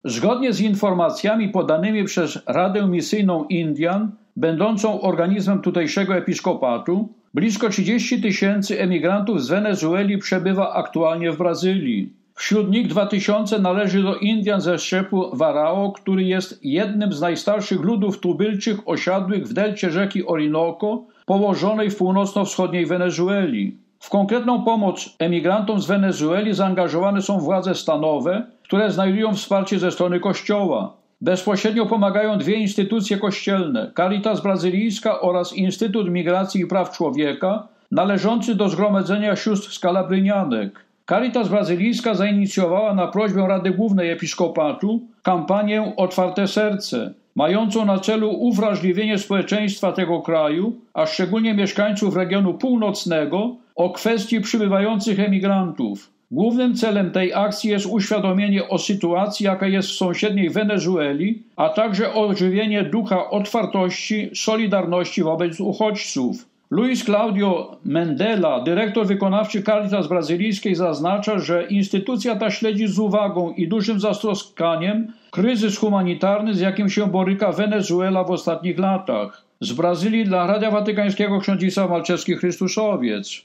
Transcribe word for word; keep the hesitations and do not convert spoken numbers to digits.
Zgodnie z informacjami podanymi przez Radę Misyjną Indian, będącą organizmem tutejszego episkopatu, blisko trzydzieści tysięcy emigrantów z Wenezueli przebywa aktualnie w Brazylii. Wśród nich dwa tysiące należy do Indian ze szczepu Warao, który jest jednym z najstarszych ludów tubylczych osiadłych w delcie rzeki Orinoco, położonej w północno-wschodniej Wenezueli. W konkretną pomoc emigrantom z Wenezueli zaangażowane są władze stanowe, które znajdują wsparcie ze strony Kościoła. Bezpośrednio pomagają dwie instytucje kościelne, Caritas Brazylijska oraz Instytut Migracji i Praw Człowieka, należący do Zgromadzenia Sióstr Skalabrynianek. Caritas Brazylijska zainicjowała na prośbę Rady Głównej Episkopatu kampanię Otwarte Serce, mającą na celu uwrażliwienie społeczeństwa tego kraju, a szczególnie mieszkańców regionu północnego, o kwestii przybywających emigrantów. Głównym celem tej akcji jest uświadomienie o sytuacji, jaka jest w sąsiedniej Wenezueli, a także ożywienie ducha otwartości, solidarności wobec uchodźców. Luis Claudio Mendela, dyrektor wykonawczy Caritas Brazylijskiej, zaznacza, że instytucja ta śledzi z uwagą i dużym zatroskaniem kryzys humanitarny, z jakim się boryka Wenezuela w ostatnich latach. Z Brazylii dla Radia Watykańskiego ksiądz Malczewski Chrystusowiec.